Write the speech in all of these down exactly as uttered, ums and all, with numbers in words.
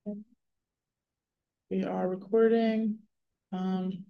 We are recording. Um,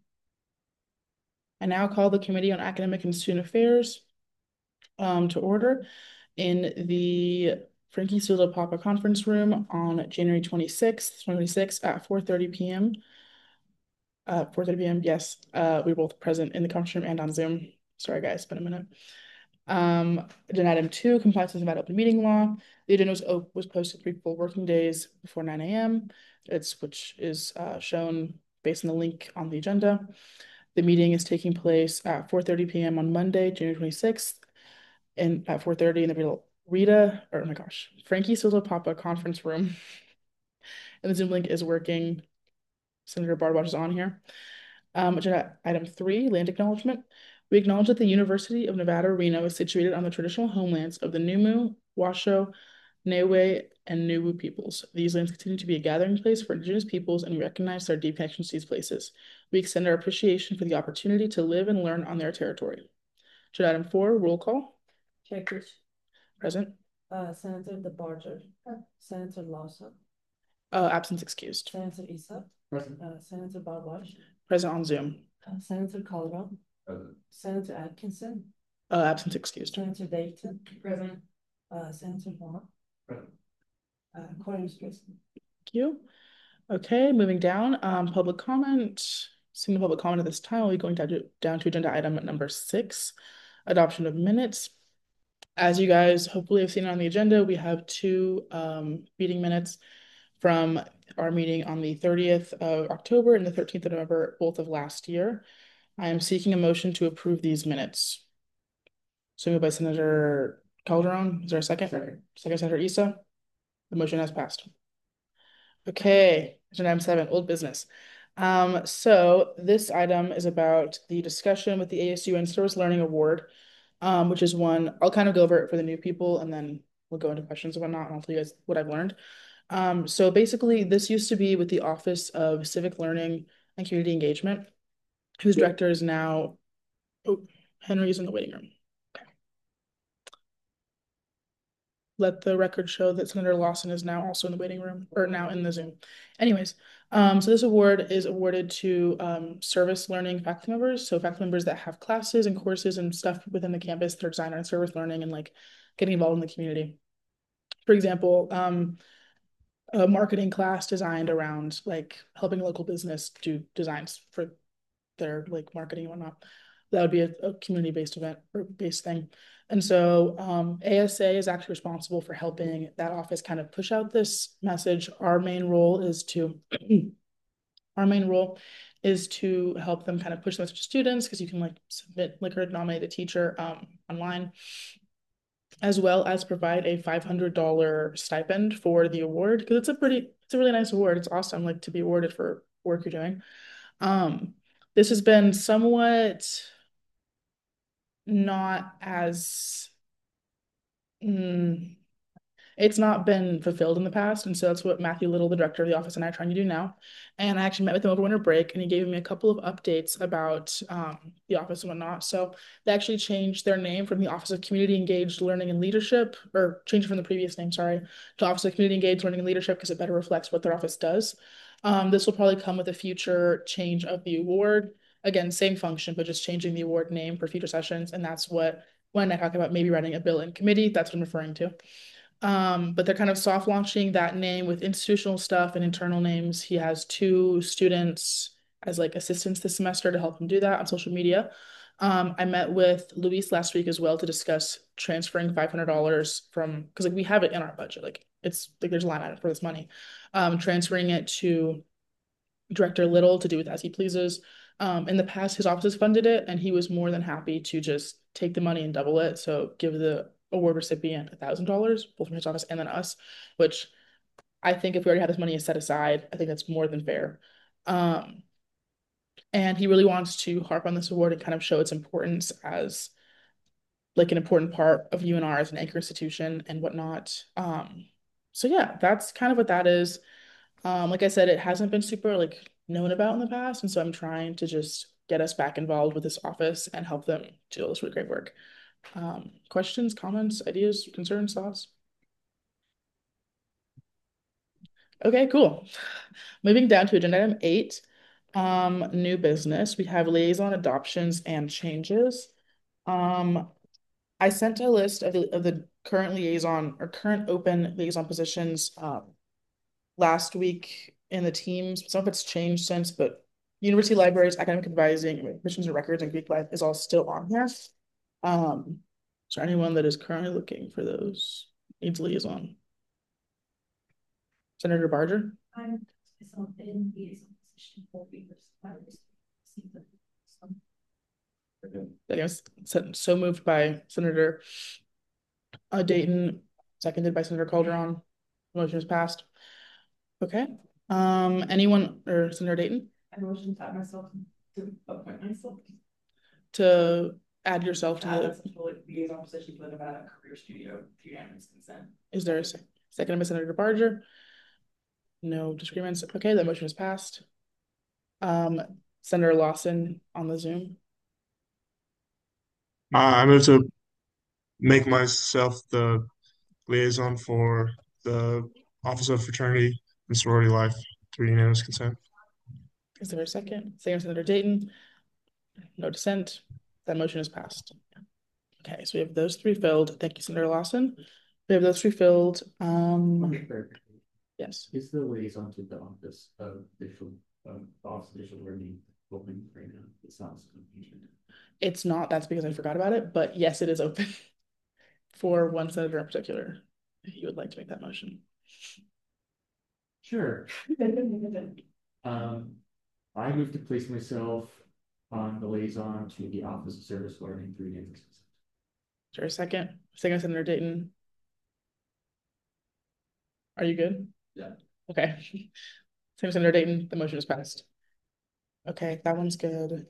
I now call the Committee on Academic and Student Affairs um, to order in the Frankie Sula Papa Conference Room on January twenty-sixth, twenty twenty-six at four thirty p m. Uh, four thirty p m. Yes, uh, we were both present in the conference room and on Zoom. Sorry, guys, it's been a minute. Um, agenda item two, compliance with Nevada open meeting law. The agenda was, op- was posted three full working days before nine a m. It's which is uh, shown based on the link on the agenda. The meeting is taking place at four thirty p m on Monday, January twenty-sixth, and at four thirty in the Rita, Rita, or oh my gosh, Frankie Sosa Papa conference room. And the Zoom link is working. Senator Barbach is on here. Um, agenda item three, land acknowledgement. We acknowledge that the University of Nevada, Reno is situated on the traditional homelands of the Numu, Washoe, Niue, and Nuwu peoples. These lands continue to be a gathering place for Indigenous peoples, and we recognize their deep connections to these places. We extend our appreciation for the opportunity to live and learn on their territory. Agenda item four, roll call. Checkers. Present. Uh, Senator DeBarger. Senator Lawson. Uh, absence excused. Senator Issa. Present. Uh, Senator Barbach. Present on Zoom. Uh, Senator Colorado. Present. Senator Atkinson. Uh, absence excused. Senator Dayton. Present. Uh, Senator Vaughn. Present. Uh, quorum is present. Thank you. Okay, moving down, um, public comment. Seeing the public comment at this time, we'll be going down to, down to agenda item number six, adoption of minutes. As you guys hopefully have seen on the agenda, we have two um, meeting minutes from our meeting on the thirtieth of October and the thirteenth of November, both of last year. I am seeking a motion to approve these minutes. So moved by Senator Calderon. Is there a second? Second, second Senator Issa. The motion has passed. Okay, agenda item seven, old business. Um, so this item is about the discussion with the A S U and Service Learning Award, um, which is one, I'll kind of go over it for the new people and then we'll go into questions and whatnot, and I'll tell you guys what I've learned. Um, so basically, this used to be with the Office of Civic Learning and Community Engagement, whose director is now, oh, Henry's in the waiting room. Let the record show that Senator Lawson is now also in the waiting room, or now in the Zoom. Anyways, um, so this award is awarded to um, service learning faculty members, so faculty members that have classes and courses and stuff within the campus that are designed around service learning and like getting involved in the community. For example, um, a marketing class designed around like helping a local business do designs for their like marketing and whatnot. That would be a, a community-based event or based thing. And so um, A S A is actually responsible for helping that office kind of push out this message. Our main role is to our main role is to help them kind of push the message to students because you can like submit like or nominate a teacher um, online, as well as provide a five hundred dollar stipend for the award because it's a pretty it's a really nice award. It's awesome like to be awarded for work you're doing. Um, this has been somewhat not as mm, it's not been fulfilled in the past. And so that's what Matthew Little, the director of the office, and I are trying to do now. And I actually met with him over winter break and he gave me a couple of updates about um, the office and whatnot. So they actually changed their name from the Office of Community Engaged Learning and Leadership, or changed from the previous name, sorry, to Office of Community Engaged Learning and Leadership because it better reflects what their office does. Um, this will probably come with a future change of the award. Again, same function, but just changing the award name for future sessions. And that's what, when I talk about maybe writing a bill in committee, that's what I'm referring to. Um, but they're kind of soft launching that name with institutional stuff and internal names. He has two students as like assistants this semester to help him do that on social media. Um, I met with Luis last week as well to discuss transferring five hundred dollars from, because like we have it in our budget, like it's like there's a line item for this money, um, transferring it to Director Little to do with as he pleases. Um, in the past, his office has funded it, and he was more than happy to just take the money and double it. So give the award recipient a thousand dollars, both from his office and then us, which I think if we already have this money set aside, I think that's more than fair. Um, and he really wants to harp on this award and kind of show its importance as like an important part of U N R as an anchor institution and whatnot. Um, so yeah, that's kind of what that is. Um, like I said, it hasn't been super like known about in the past, and so I'm trying to just get us back involved with this office and help them do all this really great work. Um, questions, comments, ideas, concerns, thoughts? Okay, cool. Moving down to agenda item eight, um, new business. We have liaison adoptions and changes. Um, I sent a list of the of the current liaison or current open liaison positions um last week in the teams. Some of it's changed since, but university libraries, academic advising, admissions and records, and Greek life is all still on here. Um, is there anyone that is currently looking for those needs liaison? Senator Barger? I'm myself in liaison position for readers. I received the- some- I guess so so moved by Senator uh, Dayton, seconded by Senator Calderon. Motion is passed. Okay. Um, anyone or Senator Dayton I motion to add myself to appoint myself. to add yourself To to add the, myself to the liaison position for the Nevada Career Studio, with unanimous consent. is there a se- second by Senator Barger? No disagreements. Okay, that motion is passed. Um, Senator Lawson on the Zoom. Uh, I move to make myself the liaison for the Office of Fraternity and Sorority Life through unanimous consent. Is there a second? Second, Senator Dayton. No dissent. That motion is passed. Okay, so we have those three filled. Thank you, Senator Lawson. We have those three filled. Um, yes. Is the liaison to the office of digital, um, office of digital learning open right now? It sounds confusion. It's not, that's because I forgot about it, but yes, it is open for one senator in particular. If you would like to make that motion. Sure. Um, I move to place myself on the liaison to the Office of Service Learning through unanimous consent. Is there a second? Second, Senator Dayton. Are you good? Yeah. Okay. Second, Senator Dayton, the motion is passed. Okay, that one's good.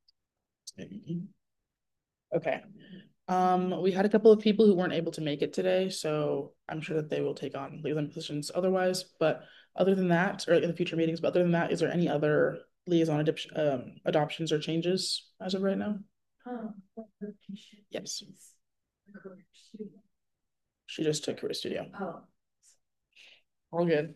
Okay. Um, we had a couple of people who weren't able to make it today, so I'm sure that they will take on liaison positions otherwise. But other than that, or in the future meetings, but other than that, is there any other liaison adoption, um, adoptions or changes as of right now? Um, Yes. the Career Studio. She just took Career Studio. Oh. All good.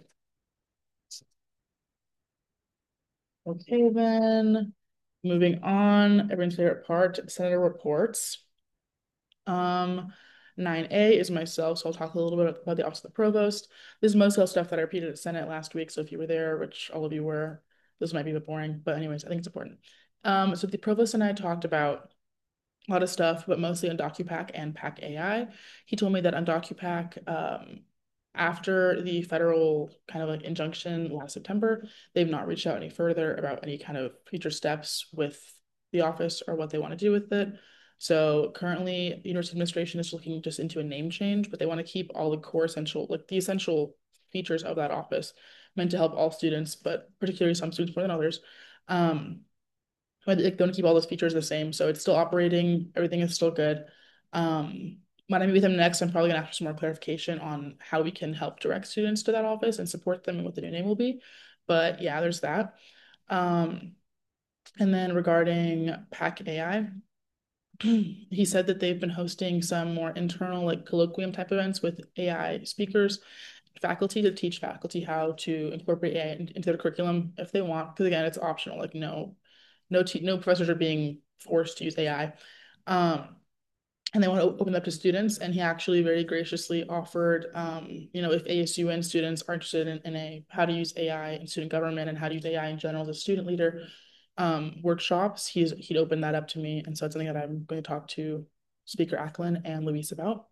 Okay, then moving on, everyone's favorite part, Senator reports. Um, nine A is myself, so I'll talk a little bit about the Office of the Provost. This is most of the stuff that I repeated at Senate last week, so if you were there, which all of you were, this might be a bit boring, but anyways, I think it's important. Um, so the Provost and I talked about a lot of stuff, but mostly on DocuPack and Pack A I. He told me that on DocuPack, um, after the federal kind of like injunction last September, they've not reached out any further about any kind of future steps with the office or what they want to do with it. So currently, the university administration is looking just into a name change, but they want to keep all the core essential, like the essential features of that office meant to help all students, but particularly some students more than others. Um, but like, they want to keep all those features the same. So it's still operating, everything is still good. Um, when I meet with them next, I'm probably gonna ask for some more clarification on how we can help direct students to that office and support them and what the new name will be. But yeah, there's that. Um, and then regarding Pack A I, he said that they've been hosting some more internal like colloquium type events with A I speakers, faculty to teach faculty how to incorporate A I into their curriculum if they want. Because again, it's optional. Like no, no, no professors are being forced to use A I. Um, and they want to open it up to students. And he actually very graciously offered, um, you know, if A S U N students are interested in, in a how to use A I in student government and how to use A I in general as a student leader, um, workshops, he's he'd opened that up to me. And so it's something that I'm going to talk to Speaker Ackland and Luis about.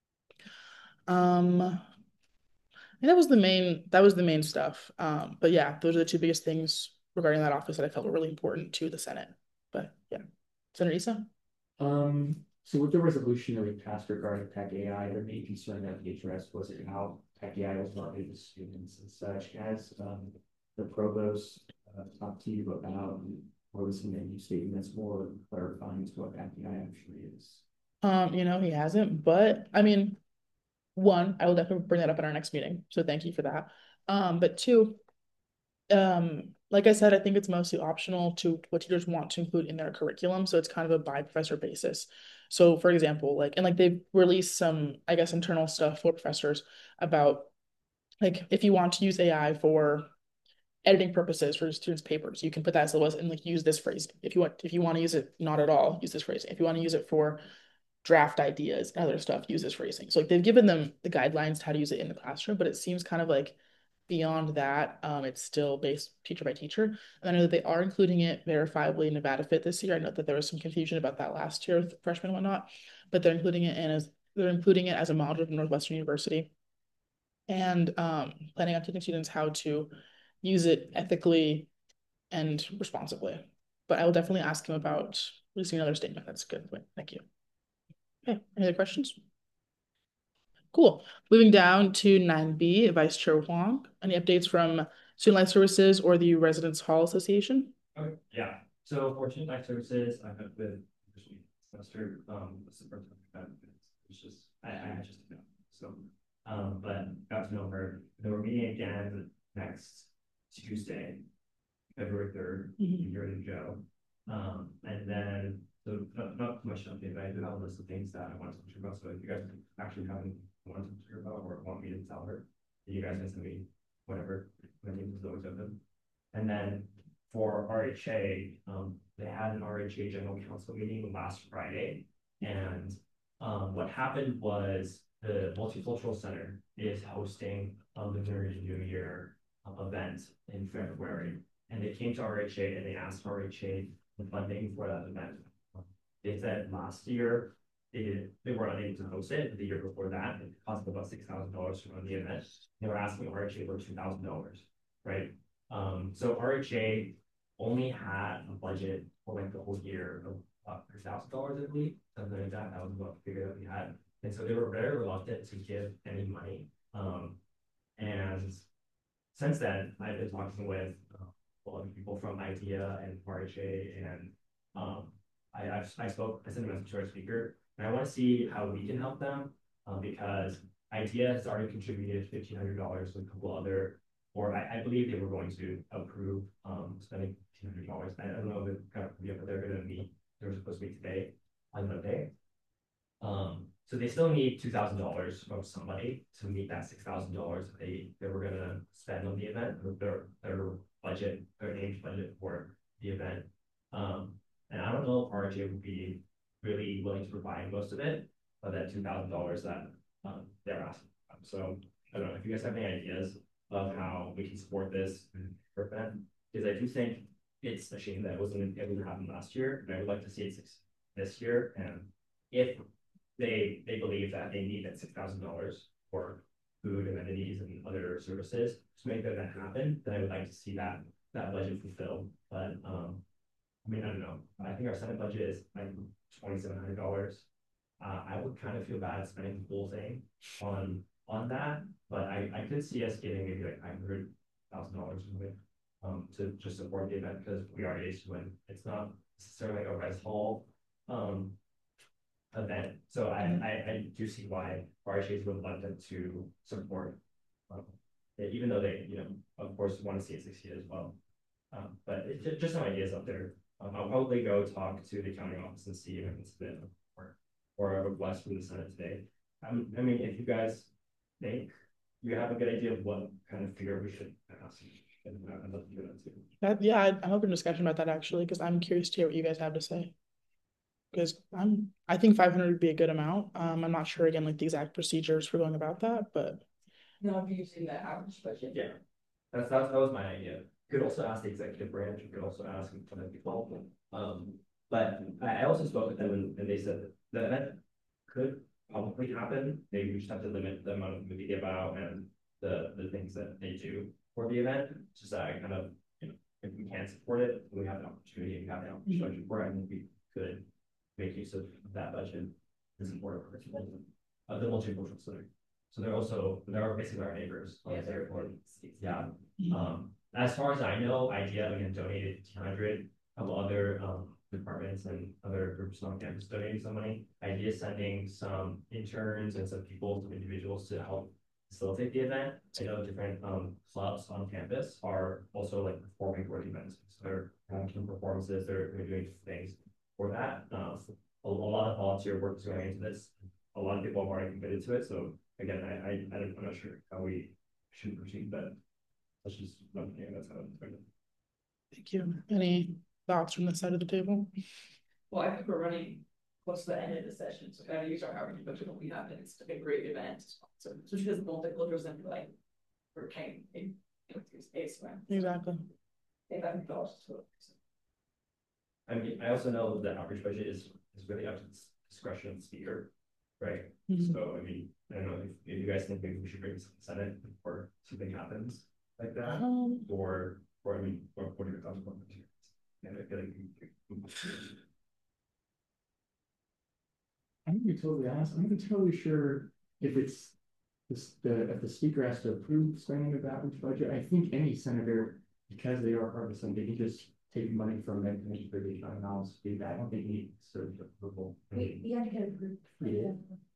Um, and that was the main that was the main stuff. Um, but yeah, those are the two biggest things regarding that office that I felt were really important to the Senate. But yeah, Senator Issa. Um, so with the resolution that we passed regarding Tech A I, the main concern that we addressed was how Tech A I was marketed to students and such. As um, the provost uh, talked to you about, or was in any statement that's more clarifying to what Tech A I actually is? Um, you know, he hasn't, but I mean, one, I will definitely bring that up in our next meeting. So thank you for that. Um, but two, um, like I said, I think it's mostly optional to what teachers want to include in their curriculum. So it's kind of a by professor basis. So for example, like, and like they've released some, I guess, internal stuff for professors about like if you want to use A I for editing purposes for students' papers, you can put that as syllabus and like use this phrase. If you want, if you want to use it not at all, use this phrase. If you want to use it for draft ideas and other stuff, use this phrasing. So like they've given them the guidelines to how to use it in the classroom, but it seems kind of like beyond that, um, it's still based teacher by teacher. And I know that they are including it verifiably in Nevada Fit this year. I know that there was some confusion about that last year with freshmen and whatnot, but they're including it in as they're including it as a module from Northwestern University and um, planning on teaching students how to use it ethically and responsibly. But I will definitely ask him about releasing another statement. That's a good point. Thank you. Okay, any other questions? Cool. Moving down to nine B, Vice Chair Huang. Any updates from Student Life Services or the Residence Hall Association? Okay, yeah. So for Student Life Services, I've met with this semester, um, this is the first time I've met with it. It's just, I, I just didn't know. So, um, but got to know her. They were meeting again next Tuesday, February third, Mhm. here in Joe. Um, and then, so not, not too much update, but I do have a list of things that I wanted to talk about. So if you guys actually have any want to talk about or want me to tell her, you guys can send me whatever. My name is always open. And then for R H A, um, they had an R H A General Council meeting last Friday. And um, what happened was the Multicultural Center is hosting um, the Lunar New Year uh, event in February. And they came to R H A and they asked R H A the funding for that event. They said last year they did, they were unable to host it. The year before that, it cost about six thousand dollars to run the event. They were asking R H A for two thousand dollars, right? Um, so R H A only had a budget for like the whole year of uh, three thousand dollars, I believe, something like that. That was what the figure that we had, and so they were very reluctant to give any money. Um, and since then, I've been talking with uh, a lot of people from IDEA and R H A, and um, I I've, I spoke. I sent a message to our speaker, and I want to see how we can help them um, because IDEA has already contributed fifteen hundred dollars with a couple other, or I, I believe they were going to approve um, spending fifteen hundred dollars. I don't know if it's kind of yeah, but they're going to meet. They were supposed to meet today on Monday. Um, so they still need two thousand dollars from somebody to meet that six thousand dollars that they, they were gonna spend on the event, or their their budget, their named budget for the event. Um, and I don't know if R H A would be really willing to provide most of it, but that two thousand dollars that um, they're asking. So I don't know if you guys have any ideas of how we can support this event, because I do think it's a shame that it wasn't able to happen last year, and I would like to see it this year. And if they they believe that they need that six thousand dollars for food, amenities, and other services to make that happen, then I would like to see that that budget fulfilled. But um, I mean, I don't know. I think our Senate budget is like twenty seven hundred dollars. Uh, I would kind of feel bad spending the whole thing on on that, but I I could see us getting maybe like five hundred thousand dollars from it um to just support the event because we are able to win. It's not necessarily like a res hall um event. So I, I, I do see why R H A is reluctant to support, um, it, even though they, you know, of course, want to see it succeed as well. Um, but it's just, just some ideas out there. Um, I'll probably go talk to the county office and see if I can submit or, or a request from the Senate today. Um, I mean, if you guys think you have a good idea of what kind of figure we should ask, I'd love to do that too. That, yeah, I- I'm open to discussion about that actually, because I'm curious to hear what you guys have to say. Because I'm, I think five hundred would be a good amount. Um, I'm not sure again, like the exact procedures for going about that, but Not using the average budget. Yeah, that's, that's that was my idea. You could also ask the executive branch. You could also ask other people. Um, but I, I also spoke with them and, and they said that the event could probably happen. They just have to limit the amount of movie give out and the the things that they do for the event. Just that I kind of, you know, if we can support it, we have an opportunity. We have an opportunity for it. I think we could make use of that budget and support it for uh, the multicultural center. So they're also they're basically our neighbors on this airport. Yeah. Um, as far as I know, IDEA again donated fifteen hundred. A couple other um, departments and other groups on campus donating some money. IDEA sending some interns and some people, some individuals to help facilitate the event. I know different um, clubs on campus are also like performing for the events. So they're having performances. They're, they're doing things for that. Uh, a, a lot of volunteer work is going into this. A lot of people have already committed to it. So again, I, I I'm not sure how we should proceed, but let's just, yeah, that's how it's going. Thank you. Any thoughts from this side of the table? Well, I think we're running close to the end of the session, so kind of use our outreach budget when we have it. It's a great event. So, so she doesn't multiculturalism and be like, we're paying in space, right? Exactly. If I'm dollars. I mean, I also know that the outreach budget is, is really up to the discretion of the speaker, right? Mhm. So, I mean, I don't know if, if you guys think maybe we should bring this to the Senate before something happens like that, Um, or, or I mean, or what are your thoughts on this? And I feel like we- I'm gonna be totally honest, I'm not totally sure if it's this, the, if the speaker has to approve spending of the outreach budget. I think any senator, because they are part of the Senate, they can just take money from that committee for the fund balance. I don't think he needs sort of approval. We, we had to get approved. Yeah.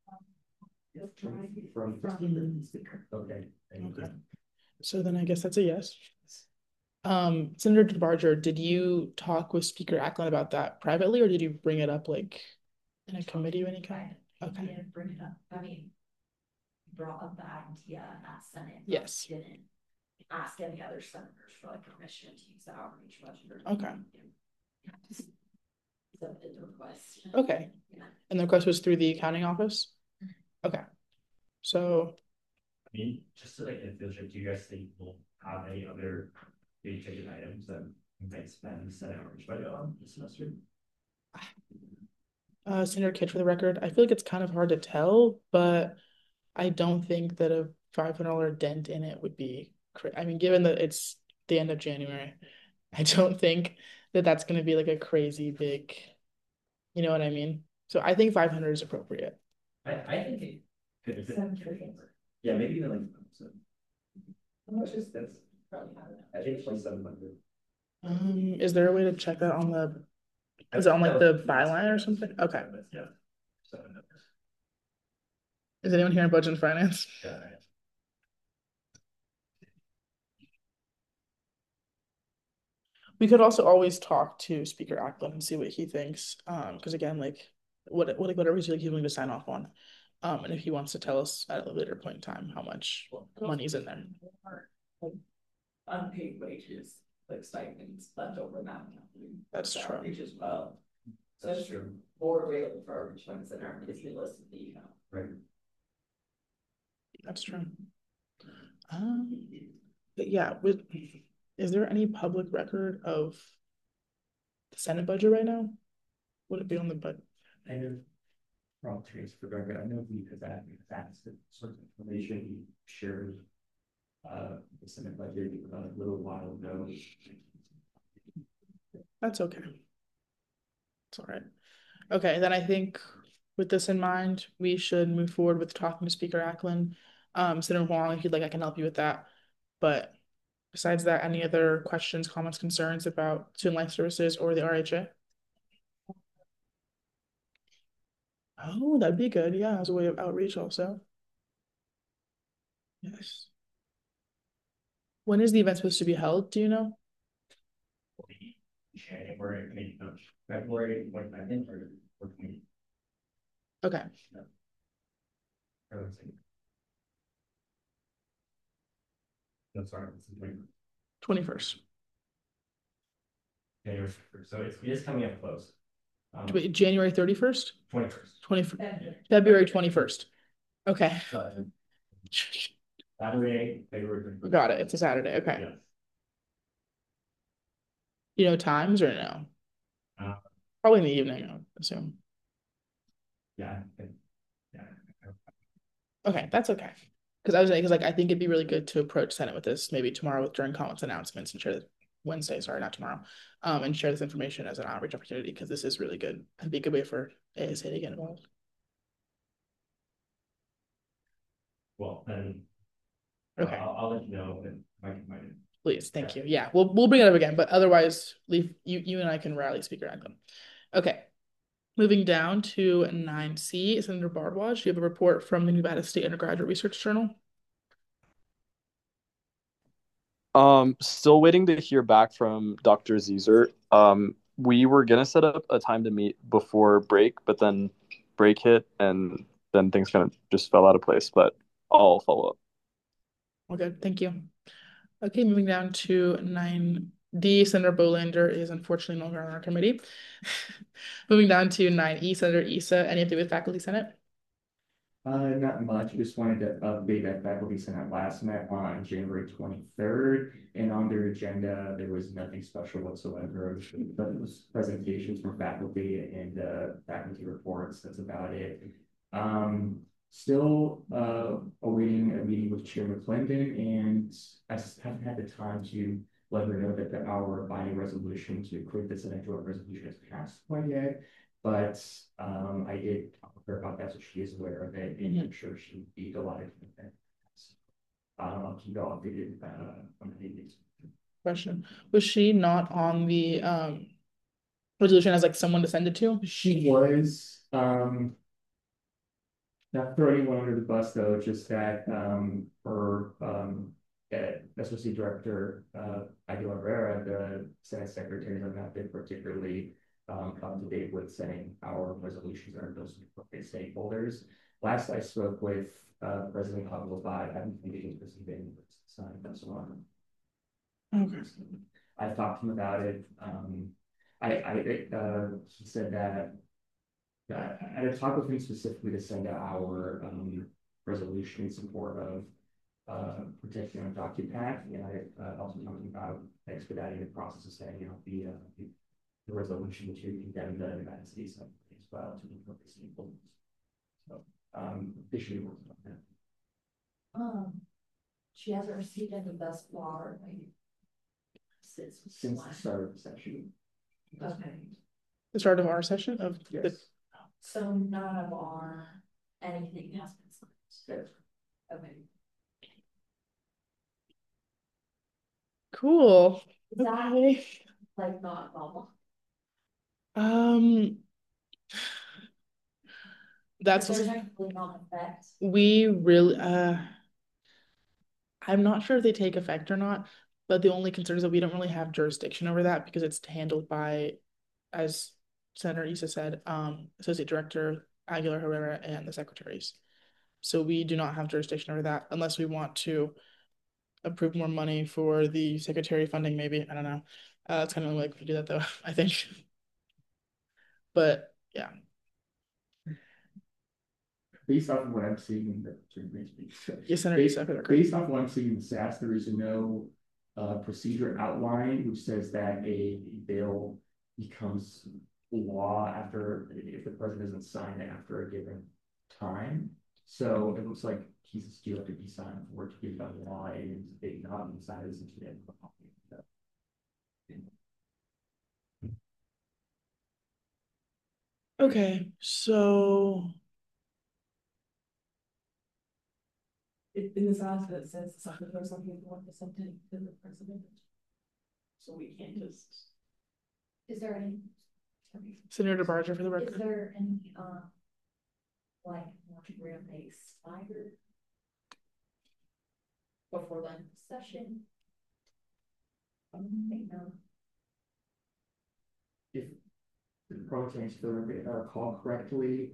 From, From, from the speaker. okay. Okay. So then I guess that's a yes. Um, Senator DeBarger, did you talk with Speaker Ackland about that privately, or did you bring it up like in a committee of any kind? Okay. He didn't bring it up. I mean, he brought up the idea at Senate. but Yes. he Didn't ask any other senators for like permission to use the outreach budget. or Okay. anything. Yeah, just submitted the request. Okay. Yeah. And the request was through the accounting office? Okay. So, I mean, just to like, it feels like, do you guys think we'll have any other big ticket items that we might spend the Senate outreach budget on this semester? uh, Senator Kitch, for the record, I feel like it's kind of hard to tell, but I don't think that a five hundred dollar dent in it would be, cra- I mean, given that it's the end of January, I don't think that that's going to be like a crazy big, you know what I mean? So I think five hundred is appropriate. I, I think it could, if it- Seven trillion. yeah, maybe even like, so, How much is this? Probably not enough. I think twenty-seven hundred. Um, is there a way to check that on the, is it on like the byline or something? Okay. Yeah. Seven hundred. Is anyone here in budget and finance? Yeah. We could also always talk to Speaker Ackland and see what he thinks. Um, because again, like what what whatever he's like he's willing to sign off on. Um, and if he wants to tell us at a later point in time how much money's in there. Like, unpaid wages, like stipends left over now. That's true. Outreach as well. So That's it's true. more available for outreach funds that aren't basically listed in the account. Right. That's true. Um, but yeah, with is there any public record of the Senate budget right now? Would it be on the budget? I know, from Trace for the record, I know we have that, that's the sort of information he shared. Uh, the Senate budget a little while ago. That's okay. It's all right. Okay, then I think with this in mind, we should move forward with talking to Speaker Ackland. Um, Senator Huang, if you'd like, I can help you with that. But besides that, any other questions, comments, concerns about student life services or the R H A? Oh, that'd be good. Yeah, as a way of outreach also. Yes. When is the event supposed to be held? Do you know? January, I mean, no, February twenty-ninth or, or twenty. Okay. Or let's see. No, sorry, it's the twenty. twenty-first. January, so it's, it is coming up close. Um, Wait, January thirty-first? twenty-first. twenty-first. February twenty-first. Okay. Saturday, February twenty-first. Got it. It's a Saturday. Okay. Yes. You know times or no? Uh, Probably in the evening, I would assume. yeah. I- Yeah. Okay, that's okay. Because I was because like I think it'd be really good to approach Senate with this maybe tomorrow with during comments announcements and share this Wednesday, sorry, not tomorrow. Um, and share this information as an outreach opportunity because this is really good and be a good way for A S A to get involved. Well, then. Okay. I'll, I'll let you know if I can find it. Please, thank you. Yeah, we'll we'll bring it up again, but otherwise, leave you you and I can rally Speaker Ackland. Okay, moving down to nine C, Senator Bardwaj, you have a report from the Nevada State Undergraduate Research Journal. Um, still waiting to hear back from Doctor Zezer. Um, we were gonna set up a time to meet before break, but then break hit, and then things kind of just fell out of place. But I'll follow up. All good, thank you. Okay, moving down to nine D, Senator Bolander is unfortunately no longer on our committee. Moving down to nine E, Senator Issa, any update with Faculty Senate? Uh, not much, just wanted to update that Faculty Senate last met on January twenty-third, and on their agenda, there was nothing special whatsoever, but it was presentations from faculty and, uh, faculty reports, that's about it. Um, still, uh, awaiting a meeting with Chair McClendon, and I just haven't had the time to let her know that the our binding resolution to create the Senate joint resolution has passed quite yet. But um, I did talk with her about that, so she is aware of it, and I'm sure she would be delighted with that. Um, I'll keep you all updated uh, on the meetings. Question, was she not on the um resolution as like someone to send it to? She was, um, not throwing anyone under the bus though, just that um, her um, uh, Associate Director uh, Aguilar Rivera, the Senate Secretary, have not been particularly um, up to date with sending our resolutions or those stakeholders. Last I spoke with uh, President Abdul-Bahad, I haven't been receiving signed and so on. Okay. I've talked to him about it. Um, I, I uh, he said that uh, I had talked with him specifically to send out our um, resolution in support of uh, protection of DocuPack, and I uh, also talking about expediting the process of setting out the, uh, the, the resolution to condemn the United States as well to import these people. So um, they should be working on that. Um, she hasn't received any thus far, like, since. Since the start of the session. Okay, The start of our session of the, Yes. so none of our, anything has been signed. Yes. Okay. cool. Is that Okay. like not normal? Um, that's There's actually not effect. we really uh I'm not sure if they take effect or not, but the only concern is that we don't really have jurisdiction over that because it's handled by, as Senator Issa said, um, Associate Director Aguilar Herrera and the secretaries. So we do not have jurisdiction over that unless we want to approve more money for the secretary funding, maybe. I don't know. Uh, that's kind of like we do that though, I think. But yeah. Based off of what I'm seeing in the Yes, Senator based, Issa, for the record. based off of what I'm seeing in the S A S, there is no uh, procedure outline which says that a bill becomes law after if the president doesn't sign it after a given time. So it looks like pieces do have to be signed for it to become law, and they not decided since we didn't. Okay, so It, in this aspect, it says the secretary or something want to send it to the president. So we can't just. Is there any? Senator Barger for the Is record. there any, um, like, where they expired before the session? I don't think no. If the proteins, if I recall correctly,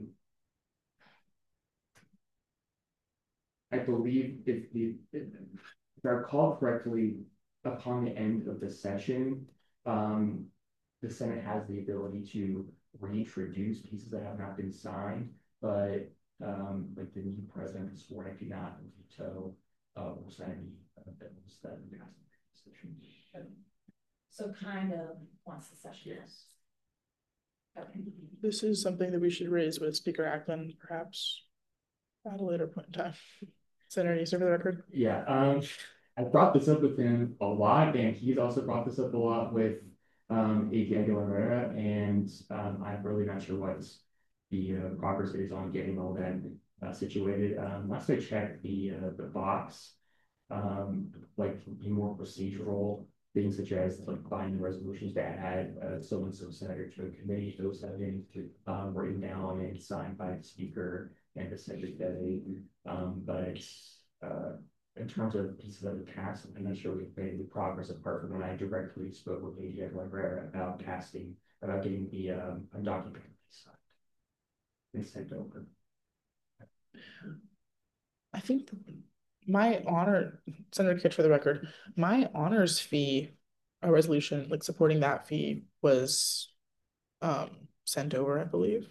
I believe if the, if I recall correctly, upon the end of the session, um, the Senate has the ability to reintroduce pieces that have not been signed, but um, like the new president is sworn, I do not veto uh, or sign any uh, bills that have passed the session. So kind of once the session is. Okay. This is something that we should raise with Speaker Ackland, perhaps at a later point in time. Senator Issa for the record. Yeah, um, I brought this up with him a lot, and he's also brought this up a lot with um, A J Aguilar Herrera, and um, I'm really not sure what's the uh, progress is on getting all that uh, situated. Um, last I checked, the uh, the box, um, like be more procedural things such as like binding resolutions to add uh, so and so senator to a committee, those have been um, written down and signed by the speaker and the secretary. Um, but uh, in terms of pieces of the past, I'm not sure we've made any progress apart from when I directly spoke with A J Herrera about casting, about getting the um, document signed and sent over. I think my honor, Senator Kitch, for the record, my honors fee, a resolution like supporting that fee was um sent over, I believe.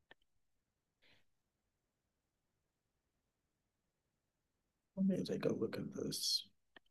Let me take a look at this.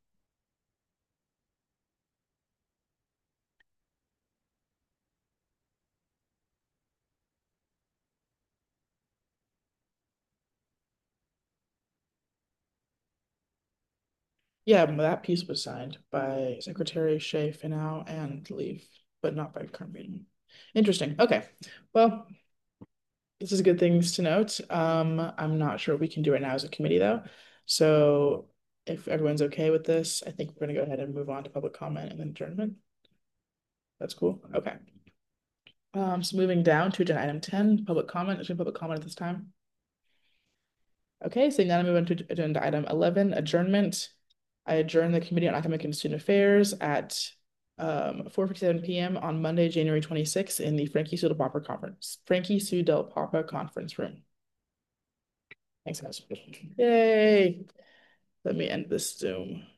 Yeah, that piece was signed by Secretary Shea Finau and Leaf, but not by Carmine. Interesting. Okay. Well, this is good things to note. Um, I'm not sure what we can do right now as a committee though. So if everyone's okay with this, I think we're gonna go ahead and move on to public comment and then adjournment. That's cool. Okay. Um, so moving down to agenda item ten, public comment. Is there public comment at this time? Okay, so now I move on to agenda item eleven, adjournment. I adjourn the Committee on Academic and Student Affairs at um four fifty-seven p m on Monday, January twenty-sixth in the Frankie Sue Del Papa Conference, Frankie Sue Del Papa Conference Room. Thanks, guys. Yay. Let me end this Zoom.